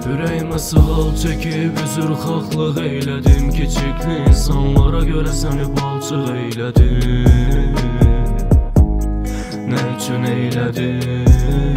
Ürəyimə sığal çəkib üzrxahlıq eylədim. Kiçikli insanlara görə səni balçıq eylədim. Nə üçün eylədim?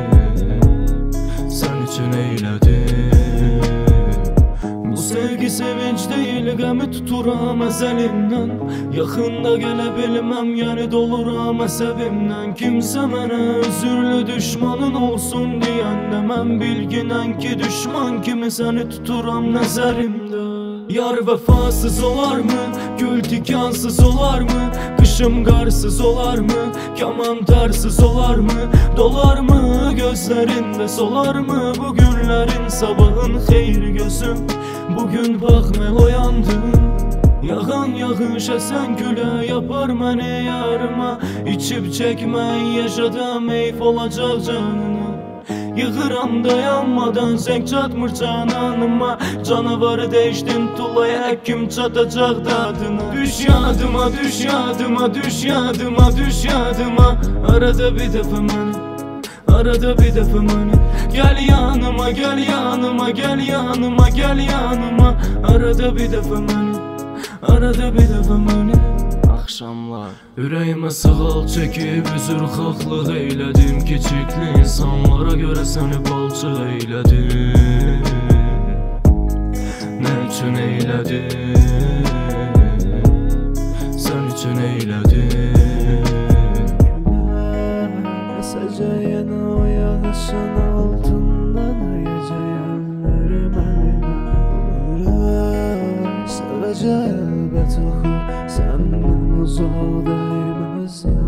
Sən üçün eylədim. Bu sevgi sevinç deyil, qəmi tuturam əzəlimdən. Yaxında gələ bilməm, yəni doluram əsəbimdən. Kimsə mənə özürlü düşmanın olsun deyəndə, mən bilginən ki düşman kimi səni tuturam nəzərimdə. Yar vəfasız olarmı, gül tikansız olarmı, qışım qarsız olarmı, kaman tarsız olarmı, dolarmı gözlərində solarmı bu günlərin sabahın xeyri gözüm. Bugün bax mən oyandım, yağan yağış əsən gülə yapar məni yarıma. İçib çəkmən yaşadam eyf olacaq canına. Yığıram dayanmadan zəng çatmır cananıma. Canavarı değişdin tulaya, kim çatacaq dadına. Düş yadıma, düş yadıma, düş yadıma, düş yadıma. Arada bir dəfə məni, arada bir dəfə məni. Gəl yanıma, gəl yanıma, gəl yanıma, gəl yanıma. Arada bir dəfə məni, arada bir dəfə məni. Axşamlar ürəyimə sığal çəkib üzrxahlıq eylədim. Kiçikli insanlara görə səni balçıq eylədim. Nə üçün eylədim? Sən üçün eylədim. Əsəcəyən o yağışın altından ayəcəyənləri mənimə. Sevəcək əlbət oxur, səndən uzaq dəyməz ya.